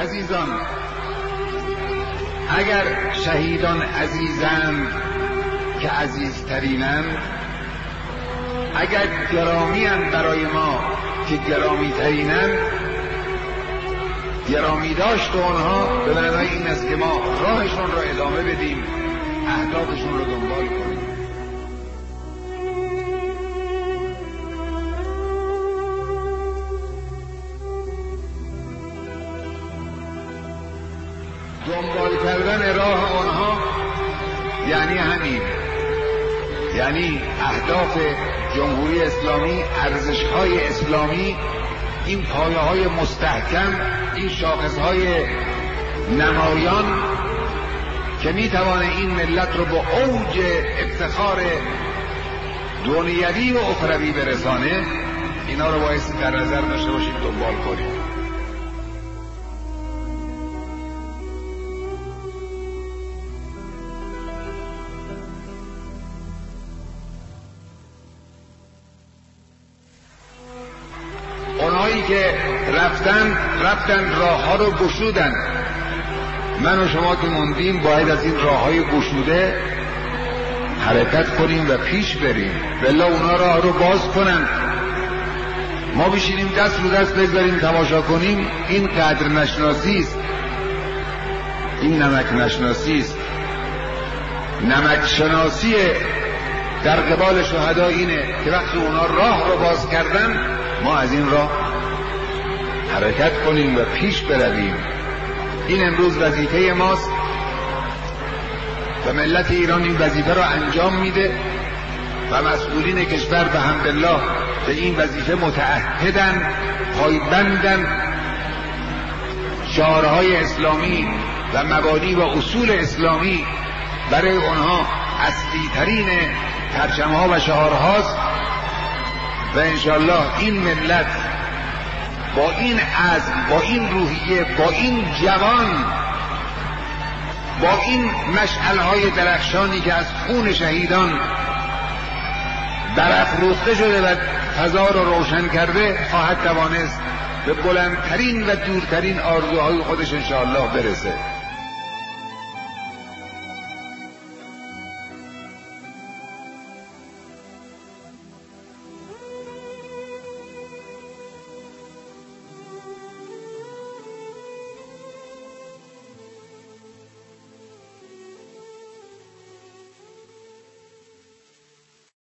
عزیزان، اگر شهیدان عزیزند که عزیزترینند، اگر گرامین برای ما که گرامی ترینند، گرامی داشت اونها به معنای این است که ما راهشون را ادامه بدیم، اهدافشون رو دنبال کنیم. دنبال کردن راه آنها یعنی همین، یعنی اهداف جمهوری اسلامی، ارزش‌های اسلامی، این پایه‌های مستحکم، این شاخص‌های نمایان که می‌توانه این ملت رو به اوج افتخار دنیوی و اخروی برسانه، اینا رو بایستی در نظر داشته باشیم، دنبال کنیم. اونایی که رفتن راه ها رو گشودن، من و شما که موندیم باید از این راه های گشوده حرکت کنیم و پیش بریم، والله اونا راه رو باز کنن. ما بشینیم دست رو دست بگذاریم تماشا کنیم، این قدر نشناسی است، این نمک نشناسی است. نمک شناسی در قبال شهدا اینه که وقتی اونا راه رو باز کردن ما از این راه حرکت کنیم و پیش برویم. این امروز وظیفه ماست و ملت ایران این وظیفه را انجام میده و مسئولین کشور به حمدالله به این وظیفه متعهدن، پایبندن. شعارهای اسلامی و مبانی و اصول اسلامی برای اونها اصلی ترین پرچم‌ها و شعارهاست و انشالله این ملت با این عزم، با این روحیه، با این جوان، با این مشعل‌های درخشانی که از خون شهیدان برافروخته شده و فضا را روشن کرده، خواهد توانست به بلندترین و دورترین آرزوهای خودش انشاءالله برسه.